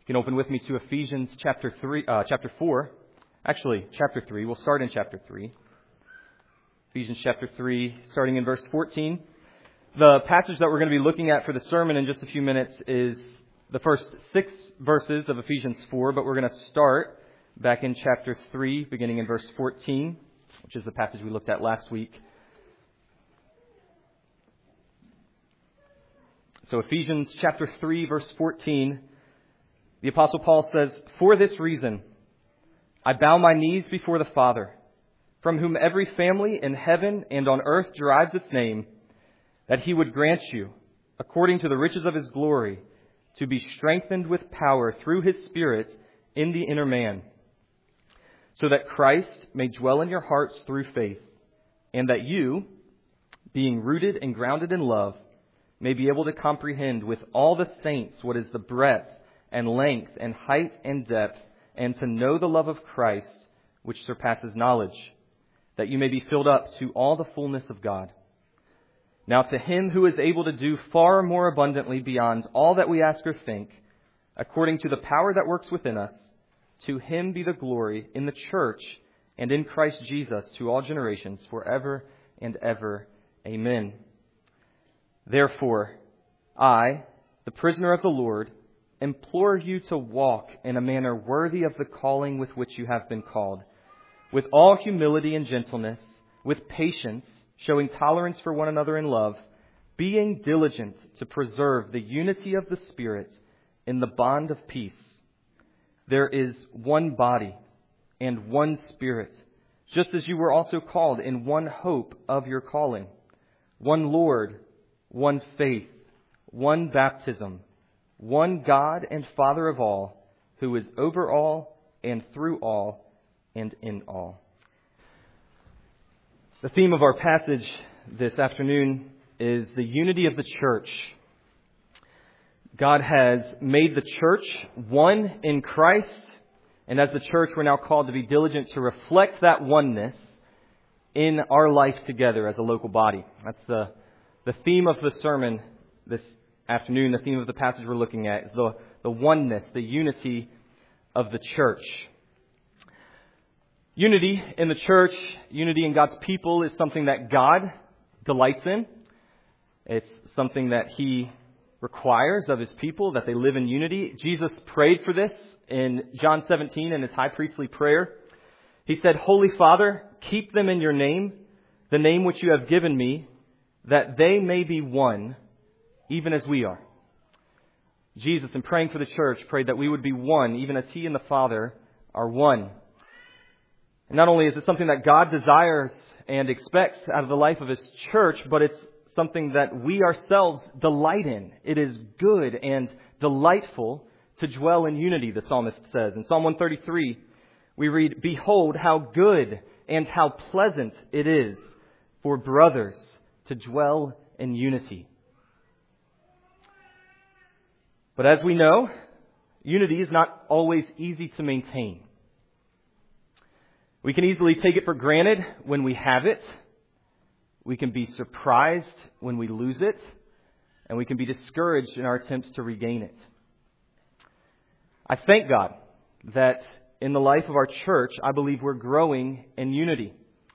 You can open with me to Ephesians chapter 4. Actually, chapter 3. We'll start in chapter 3. Ephesians chapter 3, starting in verse 14. The passage that we're going to be looking at for the sermon in just a few minutes is the first 6 verses of Ephesians 4, but we're going to start back in chapter 3, beginning in verse 14, which is the passage we looked at last week. So Ephesians chapter 3, verse 14, the Apostle Paul says, "For this reason, I bow my knees before the Father, from whom every family in heaven and on earth derives its name, that he would grant you, according to the riches of his glory, to be strengthened with power through his Spirit in the inner man, so that Christ may dwell in your hearts through faith, and that you, being rooted and grounded in love, may be able to comprehend with all the saints what is the breadth and length and height and depth, and to know the love of Christ, which surpasses knowledge, that you may be filled up to all the fullness of God. Now to him who is able to do far more abundantly beyond all that we ask or think, according to the power that works within us, to him be the glory in the church and in Christ Jesus to all generations, forever and ever. Amen. Therefore, I, the prisoner of the Lord, implore you to walk in a manner worthy of the calling with which you have been called, with all humility and gentleness, with patience, showing tolerance for one another in love, being diligent to preserve the unity of the Spirit in the bond of peace. There is one body and one Spirit, just as you were also called in one hope of your calling, one Lord, one faith, one baptism, one God and Father of all, who is over all and through all and in all." The theme of our passage this afternoon is the unity of the church. God has made the church one in Christ, and as the church we're now called to be diligent to reflect that oneness in our life together as a local body. That's the theme of the sermon this afternoon. The theme of the passage we're looking at is the oneness, the unity of the church. Unity in the church, unity in God's people is something that God delights in. It's something that He requires of His people, that they live in unity. Jesus prayed for this in John 17 in His high priestly prayer. He said, "Holy Father, keep them in your name, the name which you have given me, that they may be one, even as we are." Jesus, in praying for the church, prayed that we would be one, even as He and the Father are one. And not only is it something that God desires and expects out of the life of His church, but it's something that we ourselves delight in. It is good and delightful to dwell in unity, the psalmist says. In Psalm 133, we read, "Behold, how good and how pleasant it is for brothers to dwell in unity." But as we know, unity is not always easy to maintain. We can easily take it for granted when we have it. We can be surprised when we lose it. And we can be discouraged in our attempts to regain it. I thank God that in the life of our church, I believe we're growing in unity.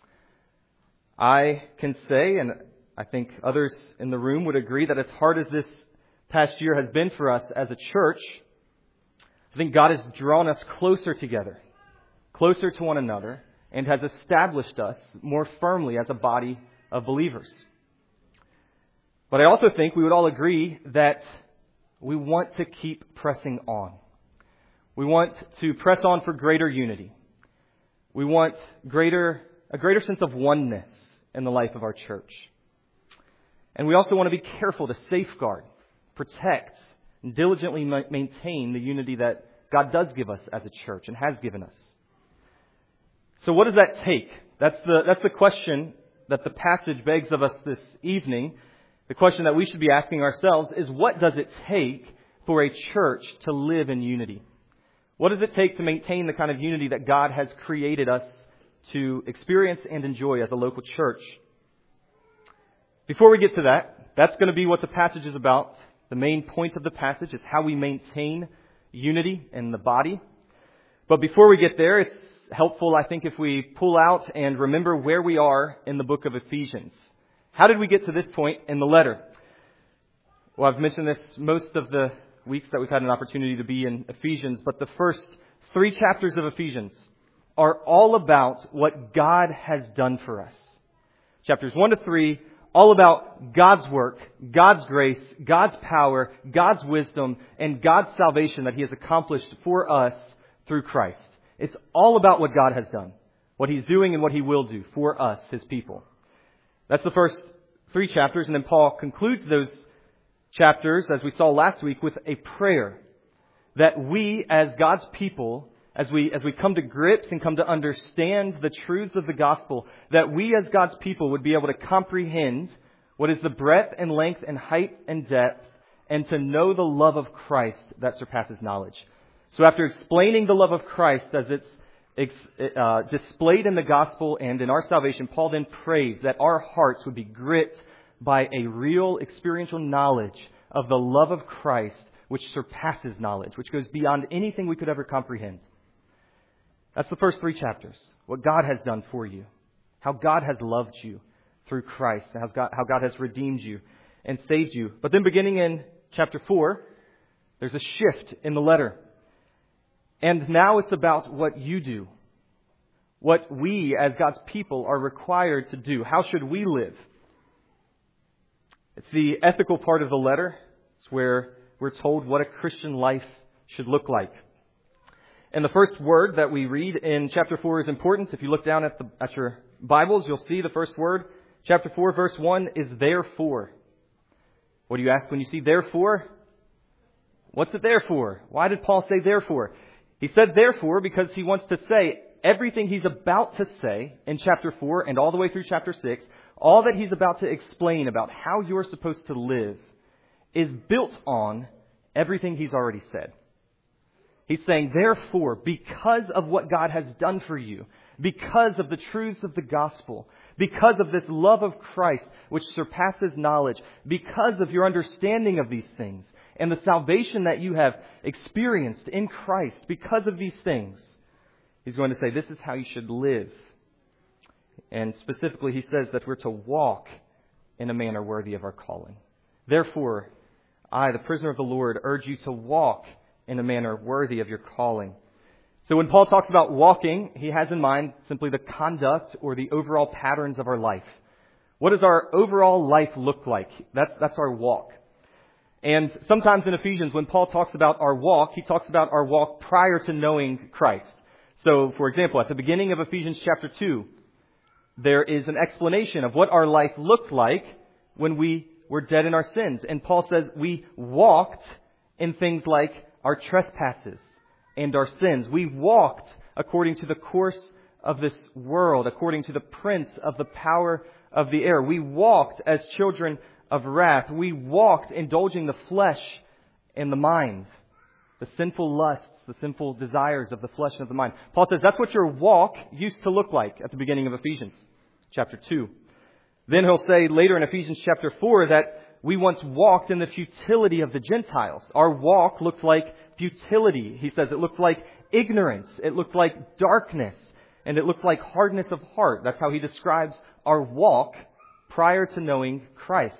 I can say, and I think others in the room would agree, that as hard as this past year has been for us as a church, I think God has drawn us closer together, closer to one another, and has established us more firmly as a body of believers. But I also think we would all agree that we want to keep pressing on. We want to press on for greater unity. We want a greater sense of oneness in the life of our church. And we also want to be careful to safeguard, protect, and diligently maintain the unity that God does give us as a church and has given us. So what does that take? That's the question that the passage begs of us this evening. The question that we should be asking ourselves is, what does it take for a church to live in unity? What does it take to maintain the kind of unity that God has created us to experience and enjoy as a local church? Before we get to that, that's going to be what the passage is about. The main point of the passage is how we maintain unity in the body. But before we get there, it's helpful, I think, if we pull out and remember where we are in the book of Ephesians. How did we get to this point in the letter? Well, I've mentioned this most of the weeks that we've had an opportunity to be in Ephesians, but the first 3 chapters of Ephesians are all about what God has done for us. Chapters 1 to 3, all about God's work, God's grace, God's power, God's wisdom, and God's salvation that He has accomplished for us through Christ. It's all about what God has done, what He's doing and what He will do for us, His people. That's the first 3 chapters, and then Paul concludes those chapters, as we saw last week, with a prayer that we, as God's people, as we come to grips and come to understand the truths of the gospel, that we as God's people would be able to comprehend what is the breadth and length and height and depth, and to know the love of Christ that surpasses knowledge. So after explaining the love of Christ as it's displayed in the gospel and in our salvation, Paul then prays that our hearts would be gripped by a real experiential knowledge of the love of Christ, which surpasses knowledge, which goes beyond anything we could ever comprehend. That's the first 3 chapters. What God has done for you. How God has loved you through Christ. How God has redeemed you and saved you. But then beginning in chapter 4, there's a shift in the letter. And now it's about what you do. What we as God's people are required to do. How should we live? It's the ethical part of the letter. It's where we're told what a Christian life should look like. And the first word that we read in chapter 4 is important. If you look down at your Bibles, you'll see the first word. Chapter 4, verse 1 is therefore. What do you ask when you see therefore? What's it there for? Why did Paul say therefore? He said therefore because he wants to say everything he's about to say in chapter 4 and all the way through chapter 6, all that he's about to explain about how you're supposed to live is built on everything he's already said. He's saying, therefore, because of what God has done for you, because of the truths of the gospel, because of this love of Christ which surpasses knowledge, because of your understanding of these things, and the salvation that you have experienced in Christ, because of these things, he's going to say, this is how you should live. And specifically, he says that we're to walk in a manner worthy of our calling. Therefore, I, the prisoner of the Lord, urge you to walk in a manner worthy of your calling. So when Paul talks about walking, he has in mind simply the conduct or the overall patterns of our life. What does our overall life look like? That's our walk. And sometimes in Ephesians, when Paul talks about our walk, he talks about our walk prior to knowing Christ. So, for example, at the beginning of Ephesians chapter 2, there is an explanation of what our life looked like when we were dead in our sins. And Paul says we walked in things like our trespasses and our sins. We walked according to the course of this world, according to the prince of the power of the air. We walked as children of wrath. We walked indulging the flesh and the mind, the sinful lusts, the sinful desires of the flesh and of the mind. Paul says that's what your walk used to look like at the beginning of Ephesians chapter 2. Then he'll say later in Ephesians chapter 4 that we once walked in the futility of the Gentiles. Our walk looked like futility. He says it looked like ignorance. It looked like darkness. And it looked like hardness of heart. That's how he describes our walk prior to knowing Christ.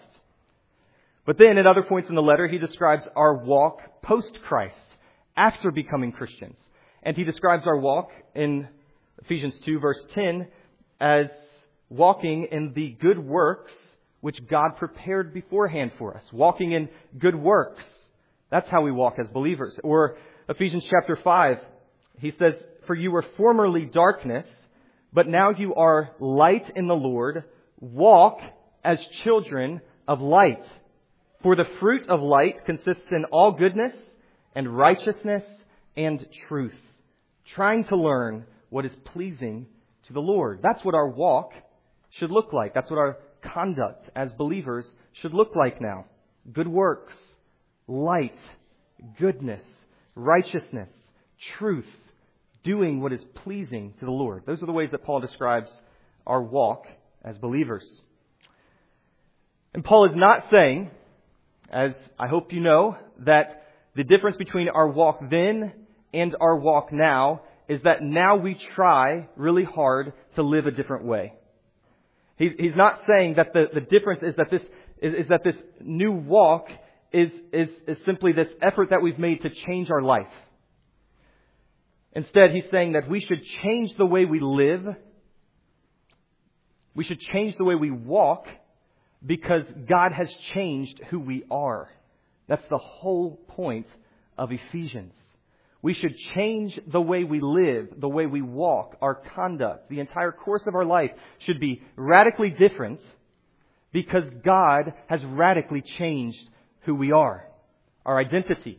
But then at other points in the letter, he describes our walk post-Christ, after becoming Christians. And he describes our walk in Ephesians 2 verse 10 as walking in the good works which God prepared beforehand for us. Walking in good works. That's how we walk as believers. Or Ephesians chapter 5, he says, for you were formerly darkness, but now you are light in the Lord. Walk as children of light. For the fruit of light consists in all goodness and righteousness and truth. Trying to learn what is pleasing to the Lord. That's what our walk should look like. That's what our conduct as believers should look like now. Good works, light, goodness, righteousness, truth, doing what is pleasing to the Lord. Those are the ways that Paul describes our walk as believers. And Paul is not saying, as I hope you know, that the difference between our walk then and our walk now is that now we try really hard to live a different way. He's not saying that the difference is that this new walk is simply this effort that we've made to change our life. Instead, he's saying that we should change the way we live. We should change the way we walk because God has changed who we are. That's the whole point of Ephesians. We should change the way we live, the way we walk, our conduct. The entire course of our life should be radically different because God has radically changed who we are, our identity.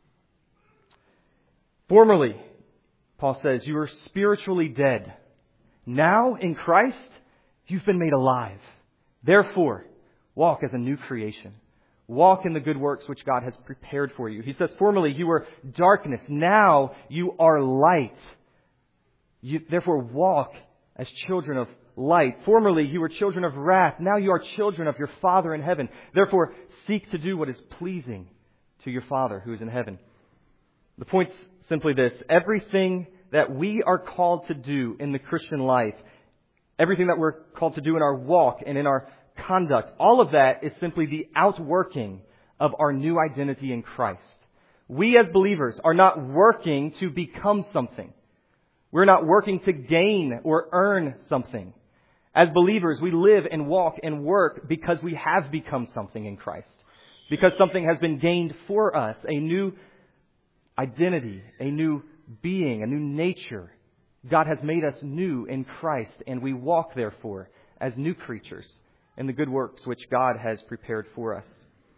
Formerly, Paul says, you were spiritually dead. Now, in Christ, you've been made alive. Therefore, walk as a new creation. Walk in the good works which God has prepared for you. He says, formerly you were darkness. Now you are light. Therefore, walk as children of light. Formerly you were children of wrath. Now you are children of your Father in heaven. Therefore, seek to do what is pleasing to your Father who is in heaven. The point's simply this. Everything that we are called to do in the Christian life, everything that we're called to do in our walk and in our conduct, all of that is simply the outworking of our new identity in Christ. We as believers are not working to become something. We're not working to gain or earn something. As believers, we live and walk and work because we have become something in Christ. Because something has been gained for us, a new identity, a new being, a new nature. God has made us new in Christ, and we walk, therefore, as new creatures in the good works which God has prepared for us.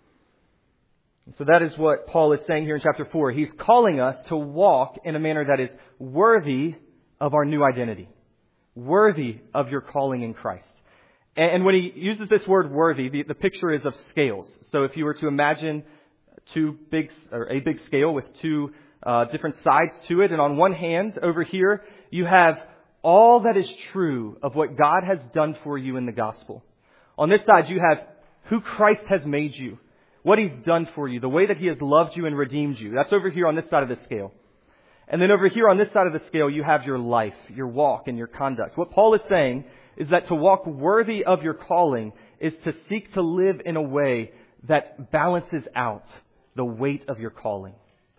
And so that is what Paul is saying here in chapter 4. He's calling us to walk in a manner that is worthy of our new identity, worthy of your calling in Christ. And when he uses this word worthy, the picture is of scales. So if you were to imagine a big scale with two different sides to it, and on one hand, over here, you have all that is true of what God has done for you in the gospel. On this side, you have who Christ has made you, what He's done for you, the way that He has loved you and redeemed you. That's over here on this side of the scale. And then over here on this side of the scale, you have your life, your walk, and your conduct. What Paul is saying is that to walk worthy of your calling is to seek to live in a way that balances out the weight of your calling.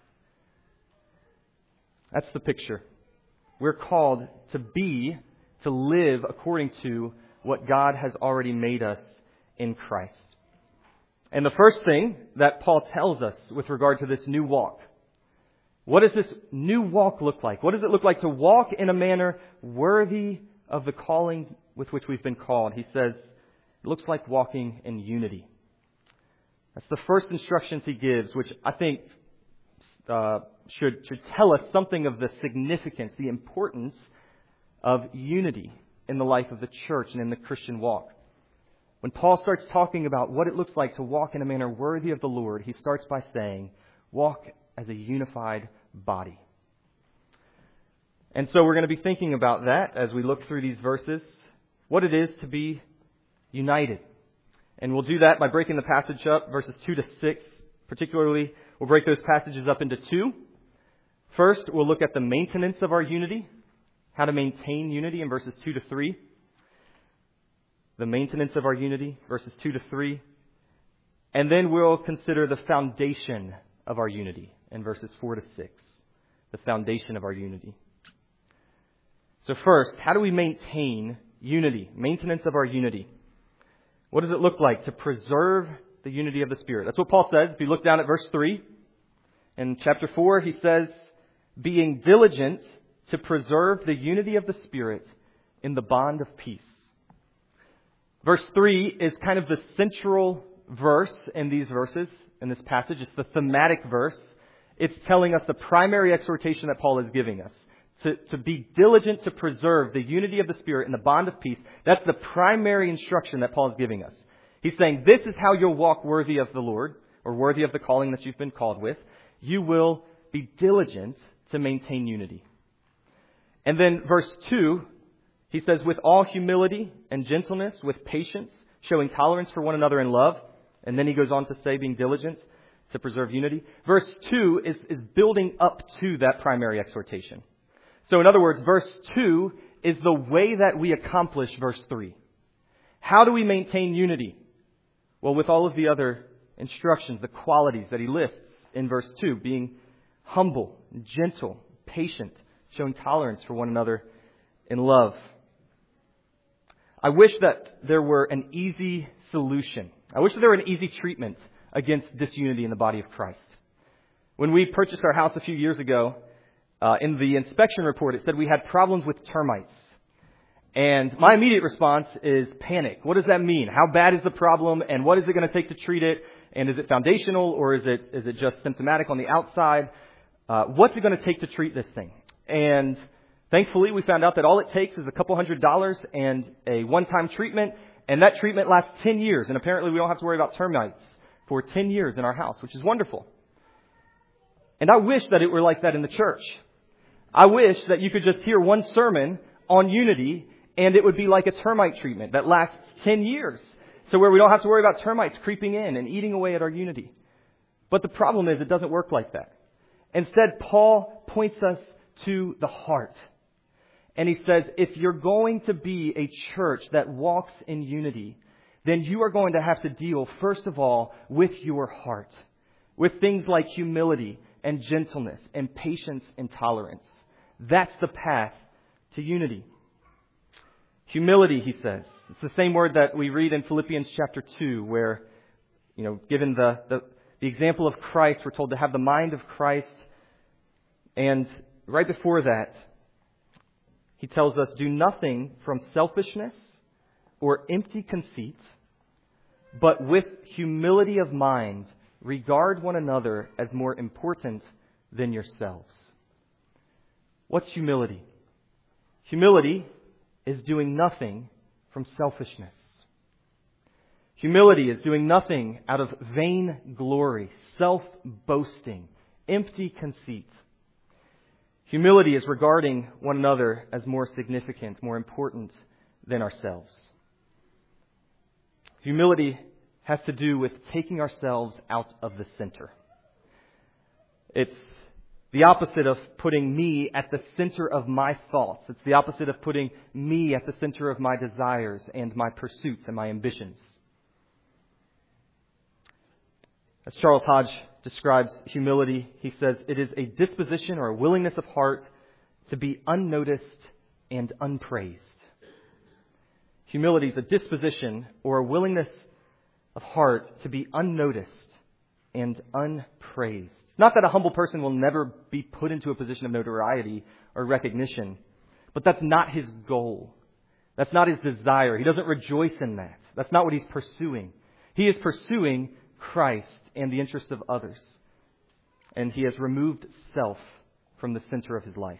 That's the picture. We're called to live according to what God has already made us in Christ. And the first thing that Paul tells us with regard to this new walk, what does this new walk look like? What does it look like to walk in a manner worthy of the calling with which we've been called? He says, it looks like walking in unity. That's the first instructions he gives, which I think should tell us something of the significance, the importance of unity in the life of the church and in the Christian walk. When Paul starts talking about what it looks like to walk in a manner worthy of the Lord, he starts by saying, walk as a unified body. And so we're going to be thinking about that as we look through these verses, what it is to be united. And we'll do that by breaking the passage up, verses 2 to 6. Particularly, we'll break those passages up into two. First, we'll look at the maintenance of our unity, how to maintain unity in verses 2 to 3. The maintenance of our unity, verses 2 to 3. And then we'll consider the foundation of our unity in verses 4 to 6. The foundation of our unity. So first, how do we maintain unity? Maintenance of our unity. What does it look like to preserve the unity of the Spirit? That's what Paul says. If you look down at verse 3, in chapter 4, he says, being diligent to preserve the unity of the Spirit in the bond of peace. Verse 3 is kind of the central verse in these verses, in this passage. It's the thematic verse. It's telling us the primary exhortation that Paul is giving us. To be diligent to preserve the unity of the Spirit in the bond of peace. That's the primary instruction that Paul is giving us. He's saying this is how you'll walk worthy of the Lord, or worthy of the calling that you've been called with. You will be diligent to maintain unity. And then verse 2, he says, with all humility and gentleness, with patience, showing tolerance for one another in love. And then he goes on to say, being diligent to preserve unity. Verse 2 is building up to that primary exhortation. So in other words, verse 2 is the way that we accomplish verse 3. How do we maintain unity? Well, with all of the other instructions, the qualities that he lists in verse 2, being humble, gentle, patient, showing tolerance for one another in love. I wish that there were an easy solution. I wish that there were an easy treatment against disunity in the body of Christ. When we purchased our house a few years ago, in the inspection report, it said we had problems with termites. And my immediate response is panic. What does that mean? How bad is the problem? And what is it going to take to treat it? And is it foundational, or is it just symptomatic on the outside? What's it going to take to treat this thing? And thankfully, we found out that all it takes is a couple $100 and a one-time treatment. And that treatment lasts 10 years. And apparently we don't have to worry about termites for 10 years in our house, which is wonderful. And I wish that it were like that in the church. I wish that you could just hear one sermon on unity and it would be like a termite treatment that lasts 10 years. So where we don't have to worry about termites creeping in and eating away at our unity. But the problem is it doesn't work like that. Instead, Paul points us to the heart. And he says, if you're going to be a church that walks in unity, then you are going to have to deal, first of all, with your heart. With things like humility and gentleness and patience and tolerance. That's the path to unity. Humility, he says. It's the same word that we read in Philippians chapter 2, where, given the example of Christ, we're told to have the mind of Christ. And right before that, he tells us, do nothing from selfishness or empty conceit, but with humility of mind, regard one another as more important than yourselves. What's humility? Humility is doing nothing from selfishness. Humility is doing nothing out of vain glory, self-boasting, empty conceit. Humility is regarding one another as more significant, more important than ourselves. Humility has to do with taking ourselves out of the center. It's the opposite of putting me at the center of my thoughts. It's the opposite of putting me at the center of my desires and my pursuits and my ambitions. As Charles Hodge describes humility, he says, it is a disposition or a willingness of heart to be unnoticed and unpraised. Humility is a disposition or a willingness of heart to be unnoticed and unpraised. It's not that a humble person will never be put into a position of notoriety or recognition, but that's not his goal. That's not his desire. He doesn't rejoice in that. That's not what he's pursuing. He is pursuing Christ and the interests of others. And he has removed self from the center of his life.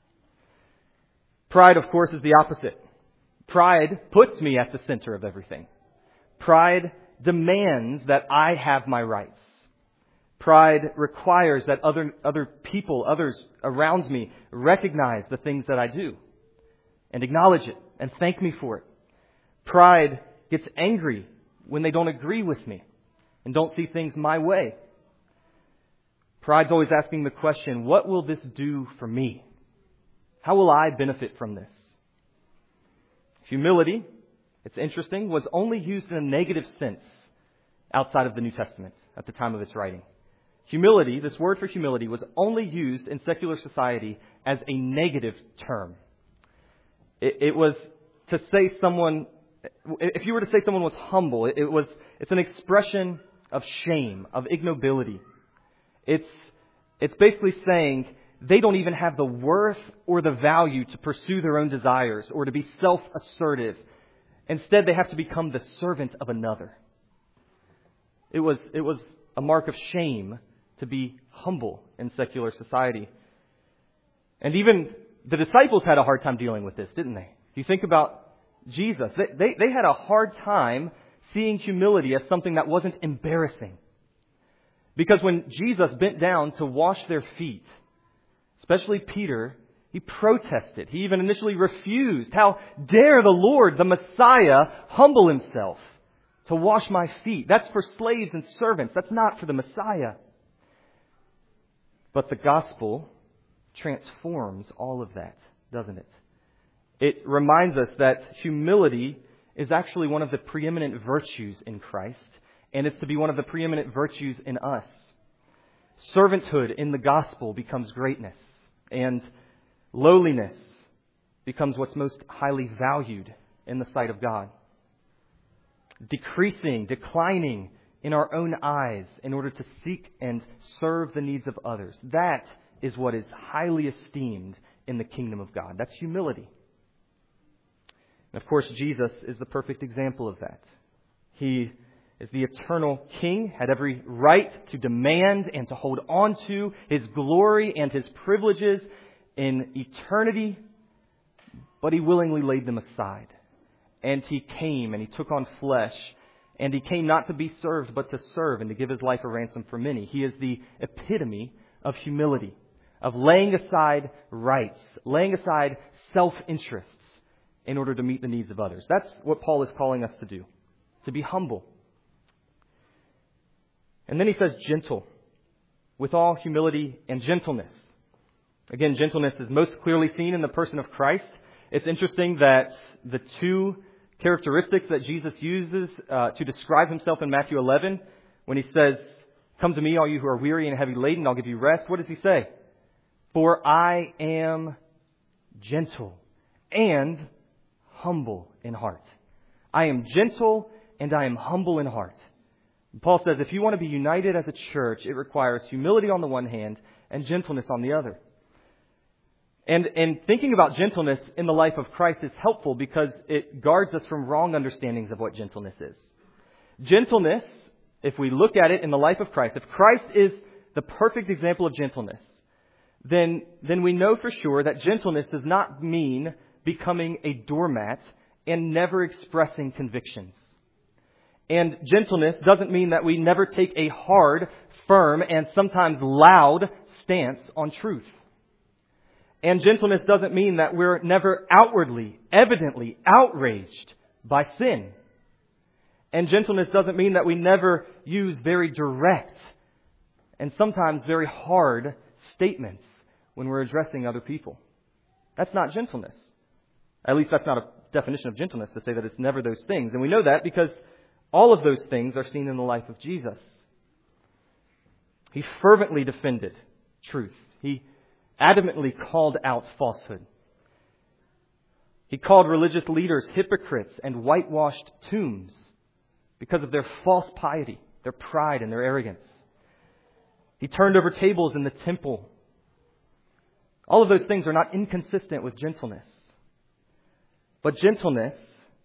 Pride, of course, is the opposite. Pride puts me at the center of everything. Pride demands that I have my rights. Pride requires that other people, others around me, recognize the things that I do and acknowledge it and thank me for it. Pride gets angry when they don't agree with me and don't see things my way. Pride's always asking the question, what will this do for me? How will I benefit from this? Humility, it's interesting, was only used in a negative sense outside of the New Testament at the time of its writing. Humility, this word for humility, was only used in secular society as a negative term. It was to say someone, if you were to say someone was humble, it's an expression of shame, of ignobility. It's basically saying they don't even have the worth or the value to pursue their own desires or to be self-assertive. Instead, they have to become the servant of another. It was a mark of shame to be humble in secular society. And even the disciples had a hard time dealing with this, didn't they? If you think about Jesus, they had a hard time seeing humility as something that wasn't embarrassing. Because when Jesus bent down to wash their feet, especially Peter, he protested. He even initially refused. How dare the Lord, the Messiah, humble himself to wash my feet. That's for slaves and servants. That's not for the Messiah. But the gospel transforms all of that, doesn't it? It reminds us that humility is actually one of the preeminent virtues in Christ, and it's to be one of the preeminent virtues in us. Servanthood in the gospel becomes greatness, and lowliness becomes what's most highly valued in the sight of God. Declining in our own eyes in order to seek and serve the needs of others. That is what is highly esteemed in the kingdom of God. That's humility. And of course, Jesus is the perfect example of that. He is the eternal King, had every right to demand and to hold on to His glory and His privileges in eternity, but He willingly laid them aside. And He came and He took on flesh, and He came not to be served, but to serve and to give His life a ransom for many. He is the epitome of humility, of laying aside rights, laying aside self-interests in order to meet the needs of others. That's what Paul is calling us to do, to be humble. And then he says gentle, with all humility and gentleness. Again, gentleness is most clearly seen in the person of Christ. It's interesting that the two characteristics that Jesus uses to describe Himself in Matthew 11, when He says, "Come to me, all you who are weary and heavy laden, I'll give you rest." What does He say? "For I am gentle and humble in heart." I am gentle and I am humble in heart. And Paul says if you want to be united as a church, it requires humility on the one hand and gentleness on the other. And thinking about gentleness in the life of Christ is helpful because it guards us from wrong understandings of what gentleness is. Gentleness, if we look at it in the life of Christ, if Christ is the perfect example of gentleness, then we know for sure that gentleness does not mean becoming a doormat and never expressing convictions. And gentleness doesn't mean that we never take a hard, firm, and sometimes loud stance on truth. And gentleness doesn't mean that we're never outwardly, evidently outraged by sin. And gentleness doesn't mean that we never use very direct and sometimes very hard statements when we're addressing other people. That's not gentleness. At least that's not a definition of gentleness to say that it's never those things. And we know that because all of those things are seen in the life of Jesus. He fervently defended truth. He adamantly called out falsehood. He called religious leaders hypocrites and whitewashed tombs because of their false piety, their pride and their arrogance. He turned over tables in the temple. All of those things are not inconsistent with gentleness. But gentleness,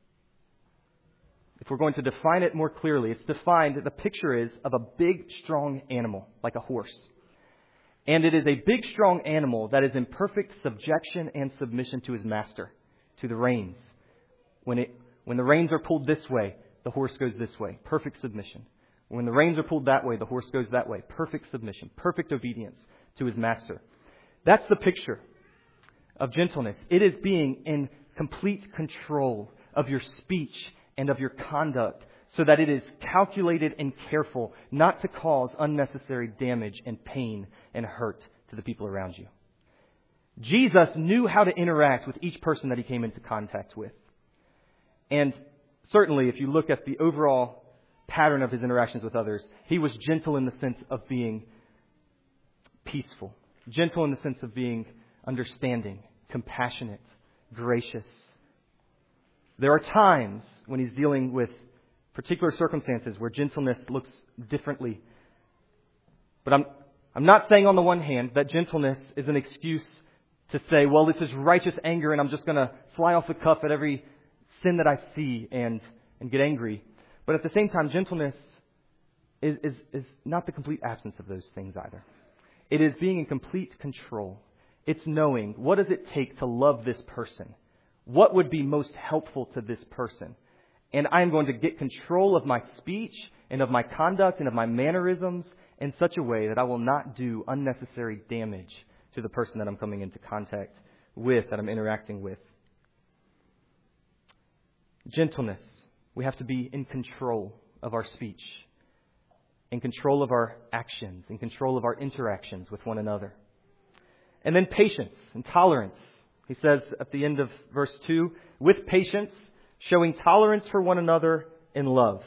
if we're going to define it more clearly, it's defined, the picture is of a big, strong animal, like a horse. And it is a big, strong animal that is in perfect subjection and submission to his master, to the reins. When the reins are pulled this way, the horse goes this way. Perfect submission. When the reins are pulled that way, the horse goes that way. Perfect submission. Perfect obedience to his master. That's the picture of gentleness. It is being in complete control of your speech and of your conduct so that it is calculated and careful not to cause unnecessary damage and pain and hurt to the people around you. Jesus knew how to interact with each person that he came into contact with. And certainly, if you look at the overall pattern of his interactions with others, he was gentle in the sense of being peaceful, gentle in the sense of being understanding, compassionate, gracious. There are times when he's dealing with particular circumstances where gentleness looks differently. But I'm not saying on the one hand that gentleness is an excuse to say, well, this is righteous anger and I'm just going to fly off the cuff at every sin that I see and get angry. But at the same time, gentleness is not the complete absence of those things either. It is being in complete control. It's knowing, what does it take to love this person? What would be most helpful to this person? And I'm going to get control of my speech and of my conduct and of my mannerisms in such a way that I will not do unnecessary damage to the person that I'm coming into contact with, that I'm interacting with. Gentleness we have to be in control of our speech, in control of our actions, in control of our interactions with one another. And then patience and tolerance. He says at the end of verse 2, with patience, showing tolerance for one another in love.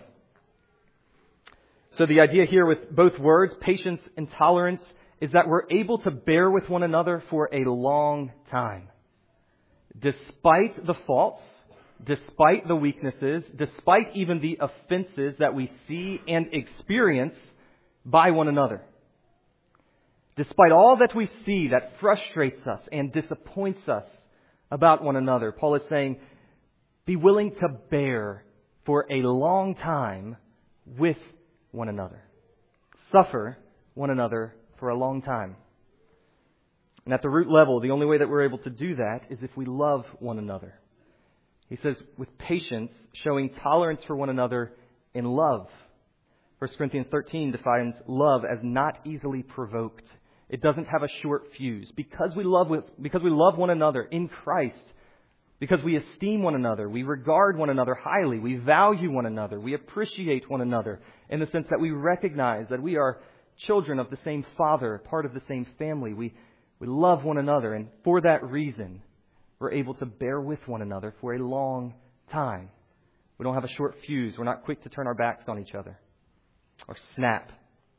So the idea here with both words, patience and tolerance, is that we're able to bear with one another for a long time. Despite the faults, despite the weaknesses, despite even the offenses that we see and experience by one another. Despite all that we see that frustrates us and disappoints us about one another, Paul is saying, be willing to bear for a long time with one another. Suffer one another for a long time. And at the root level, the only way that we're able to do that is if we love one another. He says, with patience, showing tolerance for one another in love. 1 Corinthians 13 defines love as not easily provoked. It doesn't have a short fuse. Because we love one another in Christ, because we esteem one another, we regard one another highly, we value one another, we appreciate one another in the sense that we recognize that we are children of the same Father, part of the same family. We love one another, and for that reason, we're able to bear with one another for a long time. We don't have a short fuse. We're not quick to turn our backs on each other or snap.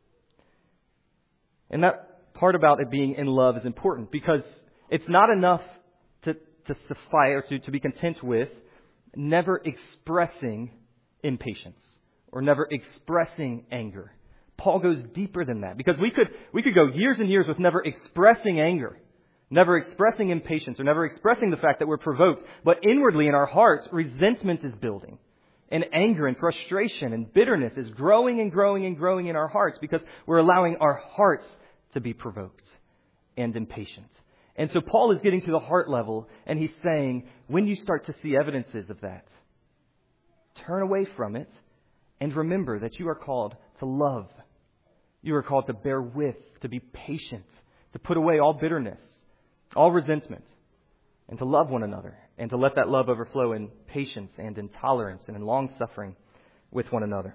And that part about it being in love is important because it's not enough to suffice or to be content with never expressing impatience or never expressing anger. Paul goes deeper than that because we could go years and years with never expressing anger, never expressing impatience, or never expressing the fact that we're provoked. But inwardly in our hearts, resentment is building. And anger and frustration and bitterness is growing and growing and growing in our hearts because we're allowing our hearts to be provoked and impatient. And so Paul is getting to the heart level, and he's saying, when you start to see evidences of that, turn away from it and remember that you are called to love. You are called to bear with, to be patient, to put away all bitterness, all resentment, and to love one another, and to let that love overflow in patience and in tolerance and in long-suffering with one another.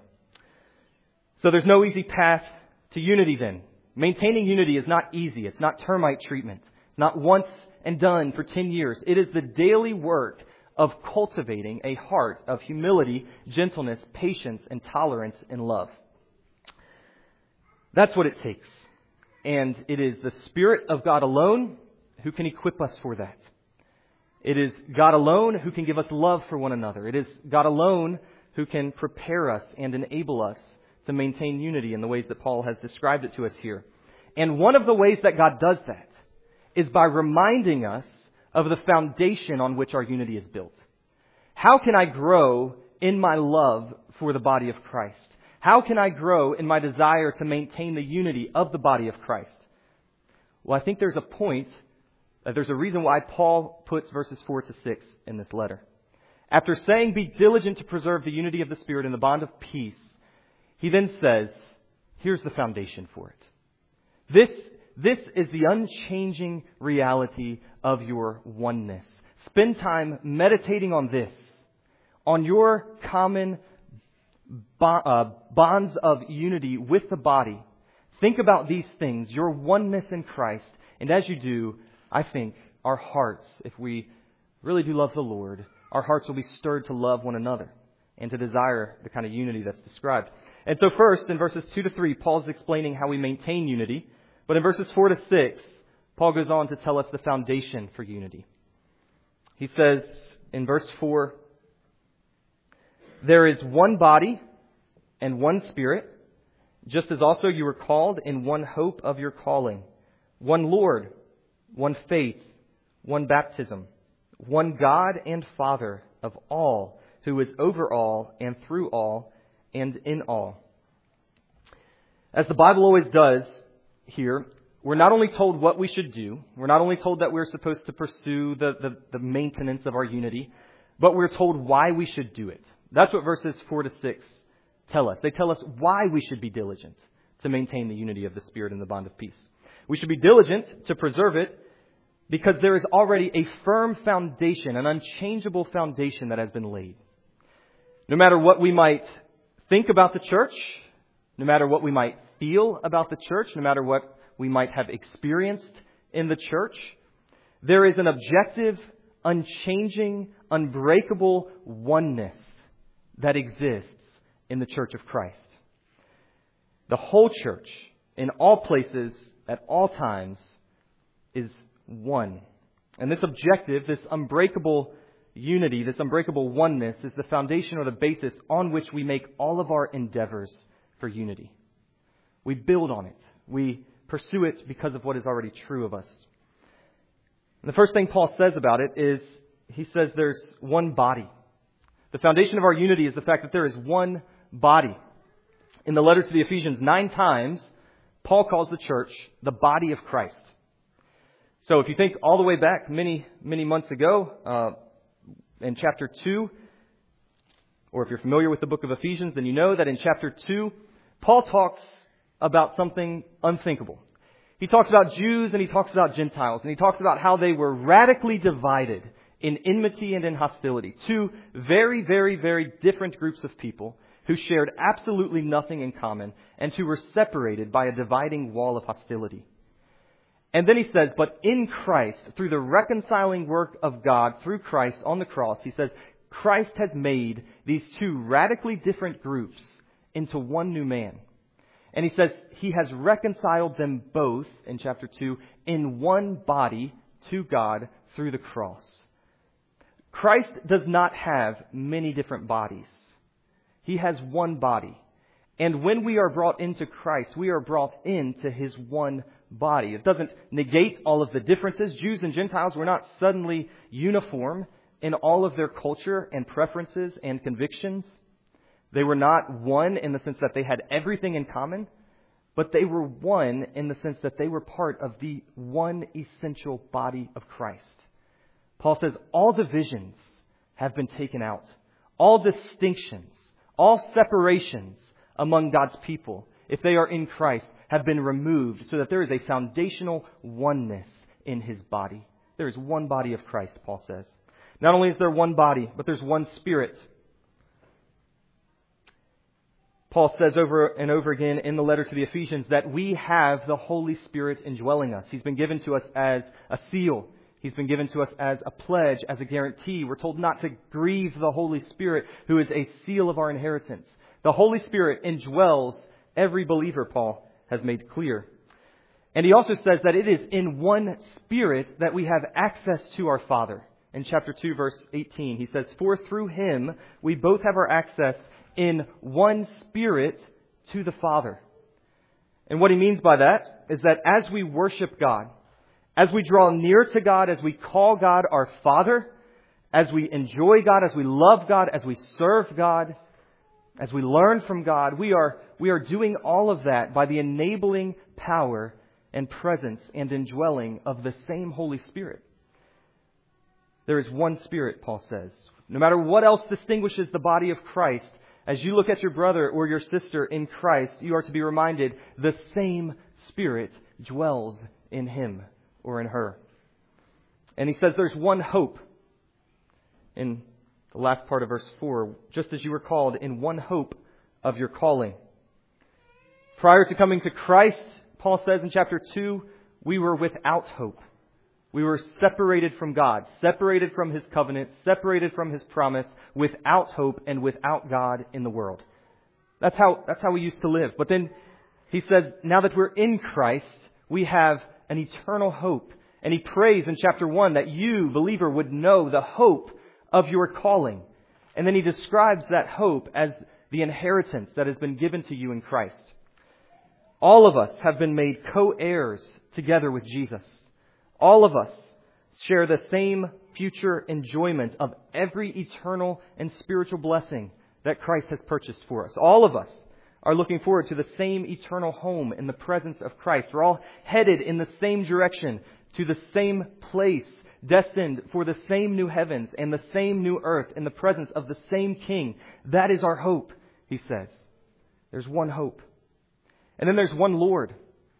So there's no easy path to unity then. Maintaining unity is not easy. It's not termite treatment. It's not once and done for 10 years. It is the daily work of cultivating a heart of humility, gentleness, patience, and tolerance and love. That's what it takes. And it is the Spirit of God alone who can equip us for that. It is God alone who can give us love for one another. It is God alone who can prepare us and enable us to maintain unity in the ways that Paul has described it to us here. And one of the ways that God does that is by reminding us of the foundation on which our unity is built. How can I grow in my love for the body of Christ? How can I grow in my desire to maintain the unity of the body of Christ? Well, I think there's a reason why Paul puts verses 4 to 6 in this letter. After saying, be diligent to preserve the unity of the Spirit in the bond of peace, he then says, here's the foundation for it. This is the unchanging reality of your oneness. Spend time meditating on this, on your common bonds of unity with the body. Think about these things, your oneness in Christ. And as you do, I think our hearts, if we really do love the Lord, our hearts will be stirred to love one another and to desire the kind of unity that's described. And so first, in verses 2 to 3, Paul's explaining how we maintain unity. But in verses 4 to 6, Paul goes on to tell us the foundation for unity. He says in verse 4, there is one body and one Spirit, just as also you were called in one hope of your calling, one Lord, one faith, one baptism, one God and Father of all, who is over all and through all and in all. As the Bible always does here, we're not only told what we should do, we're not only told that we're supposed to pursue the maintenance of our unity, but we're told why we should do it. That's what verses 4 to 6 tell us. They tell us why we should be diligent to maintain the unity of the Spirit in the bond of peace. We should be diligent to preserve it because there is already a firm foundation, an unchangeable foundation that has been laid. No matter what we might think about the church, no matter what we might feel about the church, no matter what we might have experienced in the church, there is an objective, unchanging, unbreakable oneness that exists in the church of Christ. The whole church, in all places, at all times, is one. And this objective, this unbreakable unity, this unbreakable oneness, is the foundation or the basis on which we make all of our endeavors for unity. We build on it. We pursue it because of what is already true of us. And the first thing Paul says about it is, he says there's one body. The foundation of our unity is the fact that there is one body. In the letter to the Ephesians, 9 times, Paul calls the church the body of Christ. So if you think all the way back many months ago, in chapter 2, or if you're familiar with the book of Ephesians, then you know that in chapter 2, Paul talks about something unthinkable. He talks about Jews and he talks about Gentiles, and he talks about how they were radically divided in enmity and in hostility. Two very, very, very different groups of people who shared absolutely nothing in common and who were separated by a dividing wall of hostility. And then he says, but in Christ, through the reconciling work of God through Christ on the cross, he says, Christ has made these two radically different groups into one new man. And he says he has reconciled them both, in chapter 2, in one body to God through the cross. Christ does not have many different bodies. He has one body. And when we are brought into Christ, we are brought into His one body. It doesn't negate all of the differences. Jews and Gentiles were not suddenly uniform in all of their culture and preferences and convictions. They were not one in the sense that they had everything in common, but they were one in the sense that they were part of the one essential body of Christ. Paul says all divisions have been taken out. All distinctions, all separations among God's people, if they are in Christ, have been removed so that there is a foundational oneness in His body. There is one body of Christ, Paul says. Not only is there one body, but there's one Spirit. Paul says over and over again in the letter to the Ephesians that we have the Holy Spirit indwelling us. He's been given to us as a seal. He's been given to us as a pledge, as a guarantee. We're told not to grieve the Holy Spirit, who is a seal of our inheritance. The Holy Spirit indwells every believer, Paul has made clear. And he also says that it is in one Spirit that we have access to our Father. In chapter 2, verse 18, he says, for through Him we both have our access in one Spirit to the Father. And what he means by that is that as we worship God, as we draw near to God, as we call God our Father, as we enjoy God, as we love God, as we serve God, as we learn from God, we are doing all of that by the enabling power and presence and indwelling of the same Holy Spirit. There is one Spirit, Paul says. No matter what else distinguishes the body of Christ, as you look at your brother or your sister in Christ, you are to be reminded the same Spirit dwells in him or in her. And he says there's one hope in the last part of verse 4, just as you were called in one hope of your calling. Prior to coming to Christ, Paul says in chapter 2, we were without hope. We were separated from God, separated from His covenant, separated from His promise, without hope and without God in the world. That's how we used to live. But then he says, now that we're in Christ, we have an eternal hope. And he prays in chapter 1 that you, believer, would know the hope of your calling. And then he describes that hope as the inheritance that has been given to you in Christ. All of us have been made co-heirs together with Jesus. All of us share the same future enjoyment of every eternal and spiritual blessing that Christ has purchased for us. All of us are looking forward to the same eternal home in the presence of Christ. We're all headed in the same direction to the same place, destined for the same new heavens and the same new earth in the presence of the same King. That is our hope, he says. There's one hope. And then there's one Lord.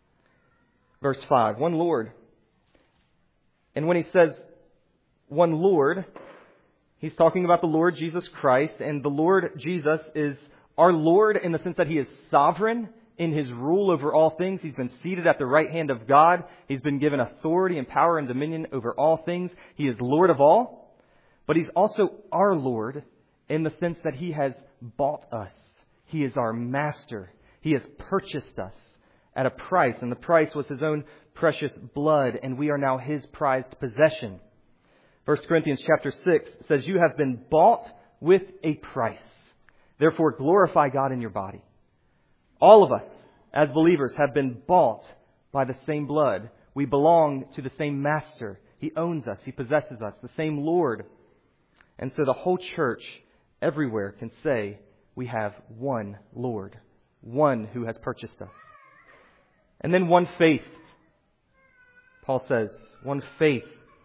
Verse 5, one Lord. And when he says one Lord, He's talking about the Lord Jesus Christ, and the Lord Jesus is our Lord in the sense that He is sovereign in His rule over all things. He's been seated at the right hand of God. He's been given authority and power and dominion over all things. He is Lord of all. But He's also our Lord in the sense that He has bought us. He is our master. He has purchased us at a price, and the price was His own precious blood, and we are now His prized possession. 1 Corinthians chapter 6 says, "You have been bought with a price. Therefore glorify God in your body." All of us, as believers, have been bought by the same blood. We belong to the same master. He owns us. He possesses us. The same Lord. And so the whole church everywhere can say we have one Lord, one who has purchased us. And then one faith. Paul says, one faith.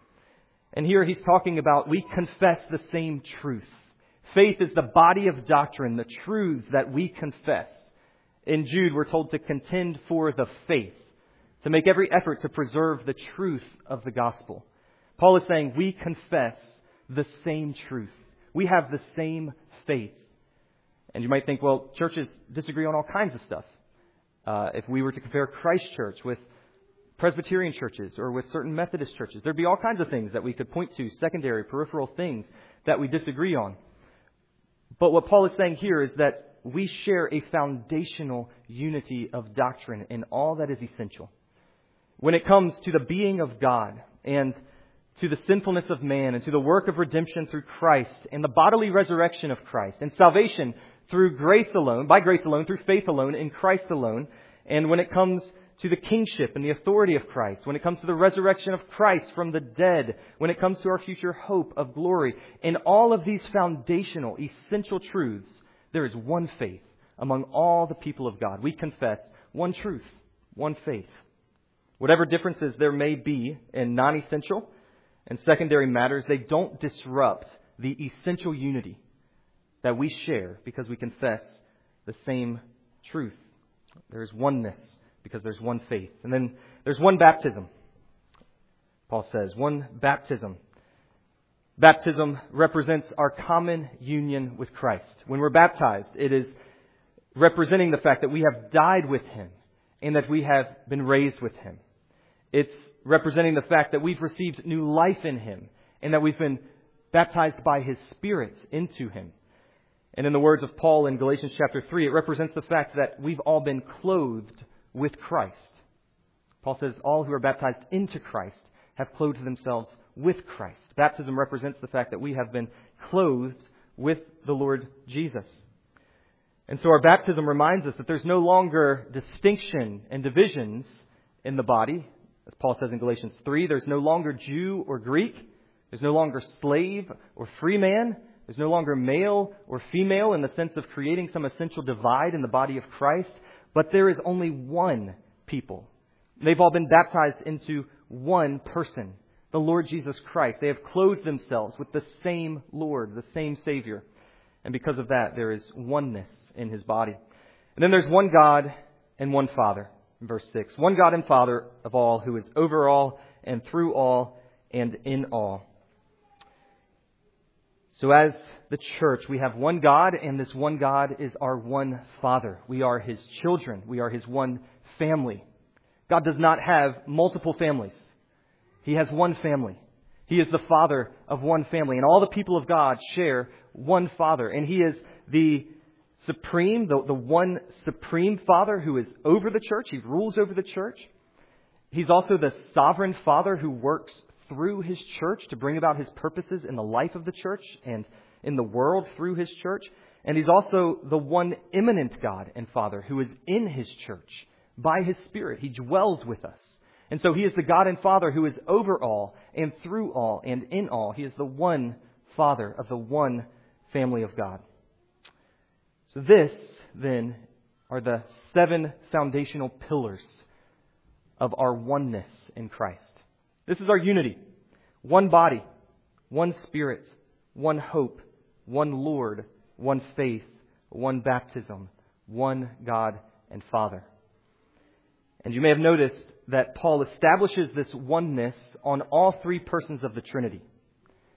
And here he's talking about we confess the same truth. Faith is the body of doctrine, the truths that we confess. In Jude, we're told to contend for the faith, to make every effort to preserve the truth of the gospel. Paul is saying we confess the same truth. We have the same faith. And you might think, well, churches disagree on all kinds of stuff. If we were to compare Christ Church with Presbyterian churches or with certain Methodist churches, there'd be all kinds of things that we could point to, secondary, peripheral things that we disagree on. But what Paul is saying here is that we share a foundational unity of doctrine in all that is essential. When it comes to the being of God and to the sinfulness of man and to the work of redemption through Christ and the bodily resurrection of Christ and salvation through grace alone, by grace alone, through faith alone, in Christ alone, and when it comes to the kingship and the authority of Christ, when it comes to the resurrection of Christ from the dead, when it comes to our future hope of glory, in all of these foundational, essential truths, there is one faith among all the people of God. We confess one truth, one faith. Whatever differences there may be in non-essential and secondary matters, they don't disrupt the essential unity that we share because we confess the same truth. There is oneness because there's one faith. And then there's one baptism. Paul says, one baptism. Baptism represents our common union with Christ. When we're baptized, it is representing the fact that we have died with Him and that we have been raised with Him. It's representing the fact that we've received new life in Him and that we've been baptized by His Spirit into Him. And in the words of Paul in Galatians chapter 3, it represents the fact that we've all been clothed with Christ. Paul says all who are baptized into Christ have clothed themselves with Christ. Baptism represents the fact that we have been clothed with the Lord Jesus. And so our baptism reminds us that there's no longer distinction and divisions in the body. As Paul says in Galatians 3, there's no longer Jew or Greek. There's no longer slave or free man. There's no longer male or female in the sense of creating some essential divide in the body of Christ. But there is only one people. They've all been baptized into one person, the Lord Jesus Christ. They have clothed themselves with the same Lord, the same Savior. And because of that, there is oneness in His body. And then there's one God and one Father, in verse 6. One God and Father of all, who is over all and through all and in all. So as the church, we have one God, and this one God is our one Father. We are His children. We are His one family. God does not have multiple families. He has one family. He is the Father of one family. And all the people of God share one Father. And He is the supreme, the one supreme Father who is over the church. He rules over the church. He's also the sovereign Father who works through His church to bring about His purposes in the life of the church and in the world through His church. And He's also the one immanent God and Father who is in His church by His Spirit. He dwells with us. And so He is the God and Father who is over all and through all and in all. He is the one Father of the one family of God. So this, then, are the 7 foundational pillars of our oneness in Christ. This is our unity. One body, one Spirit, one hope, one Lord, one faith, one baptism, one God and Father. And you may have noticed that Paul establishes this oneness on all 3 persons of the Trinity.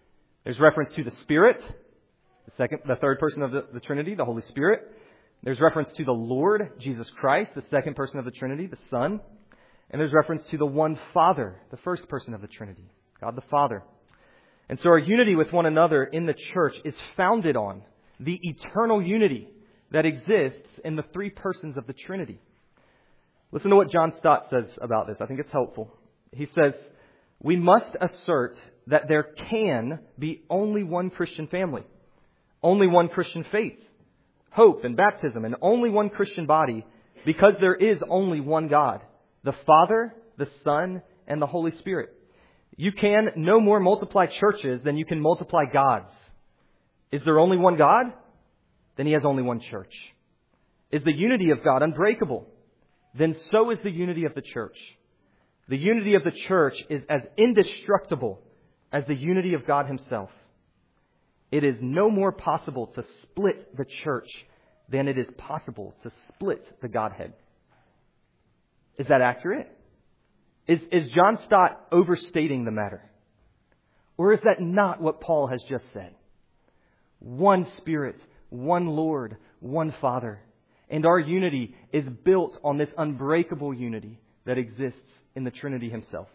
There's reference to the Spirit, the third person of the Trinity, the Holy Spirit. There's reference to the Lord, Jesus Christ, the second person of the Trinity, the Son. And there's reference to the one Father, the first person of the Trinity, God the Father. And so our unity with one another in the church is founded on the eternal unity that exists in the three persons of the Trinity. Listen to what John Stott says about this. I think it's helpful. He says, "We must assert that there can be only one Christian family, only one Christian faith, hope and baptism, and only one Christian body, because there is only one God, the Father, the Son, and the Holy Spirit. You can no more multiply churches than you can multiply gods. Is there only one God? Then He has only one church. Is the unity of God unbreakable? Then so is the unity of the church. The unity of the church is as indestructible as the unity of God Himself. It is no more possible to split the church than it is possible to split the Godhead." Is that accurate? Is John Stott overstating the matter? Or is that not what Paul has just said? One Spirit, one Lord, one Father. And our unity is built on this unbreakable unity that exists in the Trinity Himself.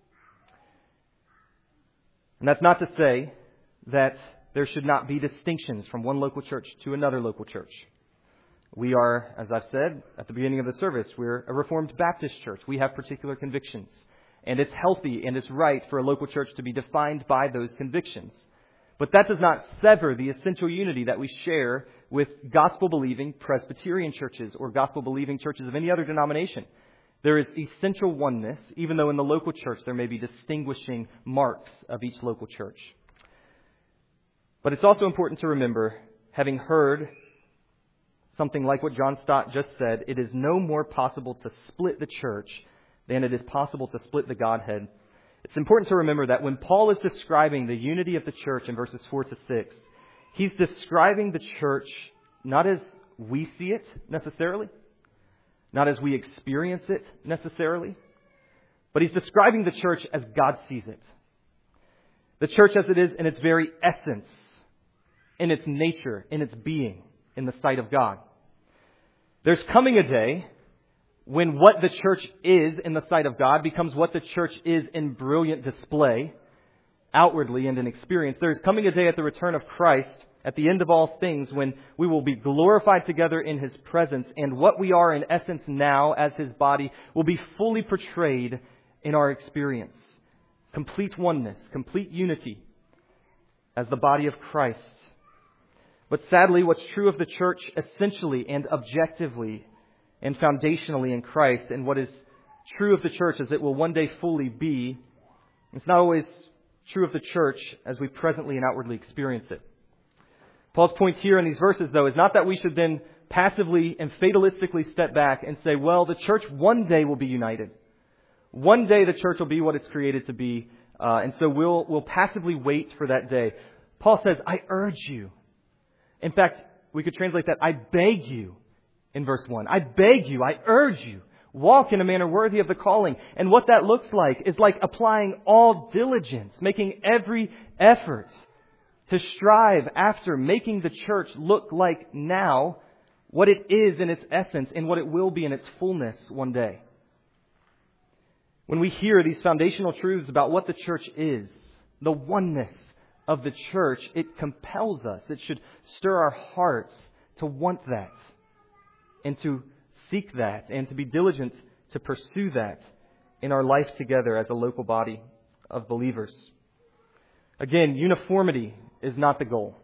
And that's not to say that there should not be distinctions from one local church to another local church. We are, as I've said at the beginning of the service, we're a Reformed Baptist church. We have particular convictions. And it's healthy and it's right for a local church to be defined by those convictions. But that does not sever the essential unity that we share with gospel-believing Presbyterian churches or gospel-believing churches of any other denomination. There is essential oneness, even though in the local church there may be distinguishing marks of each local church. But it's also important to remember, having heard something like what John Stott just said, it is no more possible to split the church than it is possible to split the Godhead. It's important to remember that when Paul is describing the unity of the church in verses 4 to 6, he's describing the church not as we see it necessarily, not as we experience it necessarily, but he's describing the church as God sees it. The church as it is in its very essence, in its nature, in its being, in the sight of God. There's coming a day when what the church is in the sight of God becomes what the church is in brilliant display, outwardly and in experience. There's coming a day at the return of Christ, at the end of all things, when we will be glorified together in His presence, and what we are in essence now as His body will be fully portrayed in our experience. Complete oneness, complete unity as the body of Christ. But sadly, what's true of the church essentially and objectively and foundationally in Christ, and what is true of the church as it will one day fully be, it's not always true of the church as we presently and outwardly experience it. Paul's point here in these verses, though, is not that we should then passively and fatalistically step back and say, well, the church one day will be united. One day the church will be what it's created to be, and so we'll passively wait for that day. Paul says, I urge you. In fact, we could translate that, I beg you, in verse 1. I beg you, I urge you, walk in a manner worthy of the calling. And what that looks like is like applying all diligence, making every effort to strive after making the church look like now what it is in its essence and what it will be in its fullness one day. When we hear these foundational truths about what the church is, the oneness of the church, it compels us. It should stir our hearts to want that and to seek that and to be diligent to pursue that in our life together as a local body of believers. Again, uniformity is not the goal.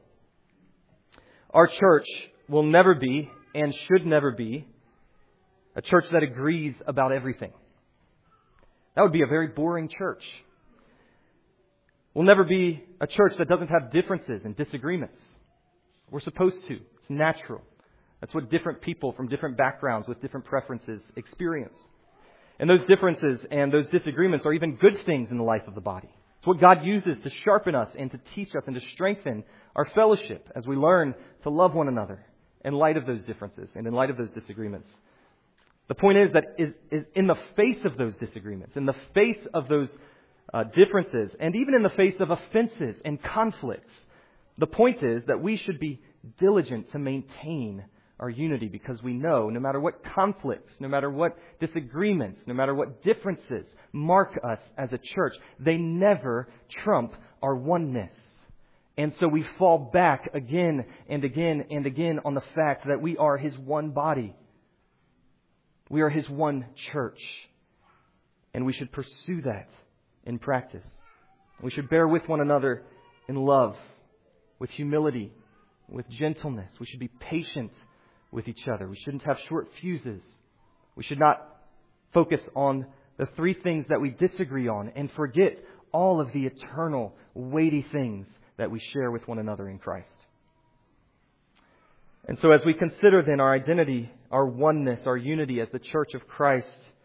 Our church will never be and should never be a church that agrees about everything. That would be a very boring church. We'll never be a church that doesn't have differences and disagreements. We're supposed to. It's natural. That's what different people from different backgrounds with different preferences experience. And those differences and those disagreements are even good things in the life of the body. It's what God uses to sharpen us and to teach us and to strengthen our fellowship as we learn to love one another in light of those differences and in light of those disagreements. The point is that is in the face of those disagreements, in the face of those differences, and even in the face of offenses and conflicts. The point is that we should be diligent to maintain our unity, because we know no matter what conflicts, no matter what disagreements, no matter what differences mark us as a church, they never trump our oneness. And so we fall back again and again and again on the fact that we are His one body. We are His one church. And we should pursue that in practice. We should bear with one another in love, with humility, with gentleness. We should be patient with each other. We shouldn't have short fuses. We should not focus on the three things that we disagree on and forget all of the eternal, weighty things that we share with one another in Christ. And so as we consider then our identity, our oneness, our unity as the church of Christ,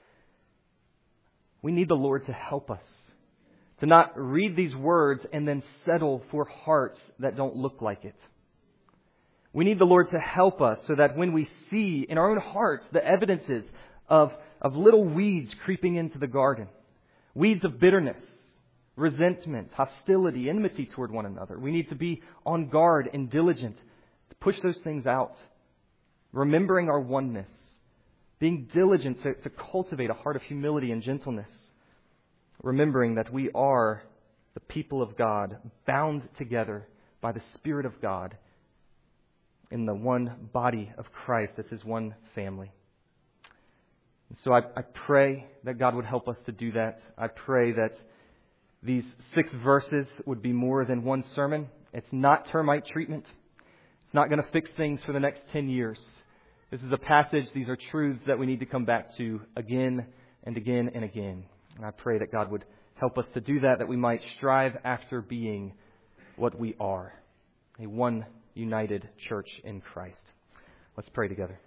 we need the Lord to help us to not read these words and then settle for hearts that don't look like it. We need the Lord to help us so that when we see in our own hearts the evidences of little weeds creeping into the garden, weeds of bitterness, resentment, hostility, enmity toward one another, we need to be on guard and diligent to push those things out, remembering our oneness, being diligent to cultivate a heart of humility and gentleness, remembering that we are the people of God, bound together by the Spirit of God in the one body of Christ as His one family. And so I pray that God would help us to do that. I pray that these 6 verses would be more than one sermon. It's not termite treatment. It's not going to fix things for the next 10 years. This is a passage, these are truths that we need to come back to again and again and again. And I pray that God would help us to do that we might strive after being what we are, a one united church in Christ. Let's pray together.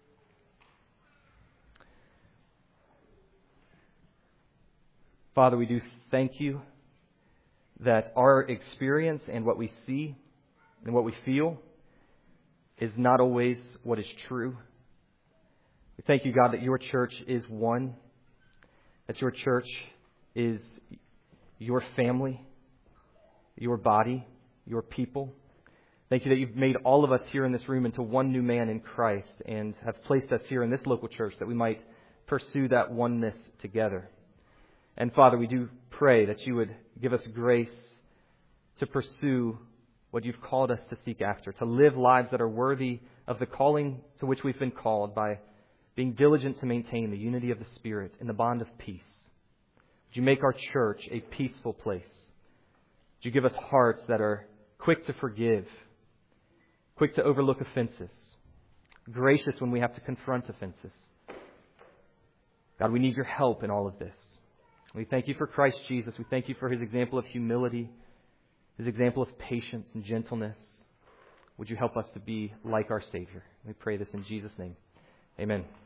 Father, we do thank You that our experience and what we see and what we feel is not always what is true. We thank You, God, that Your church is one, that Your church is Your family, Your body, Your people. Thank You that You've made all of us here in this room into one new man in Christ and have placed us here in this local church that we might pursue that oneness together. And Father, we do pray that You would give us grace to pursue what You've called us to seek after, to live lives that are worthy of the calling to which we've been called by being diligent to maintain the unity of the Spirit in the bond of peace. Would You make our church a peaceful place? Would You give us hearts that are quick to forgive, quick to overlook offenses, gracious when we have to confront offenses. God, we need Your help in all of this. We thank You for Christ Jesus. We thank You for His example of humility, His example of patience and gentleness. Would You help us to be like our Savior? We pray this in Jesus' name. Amen.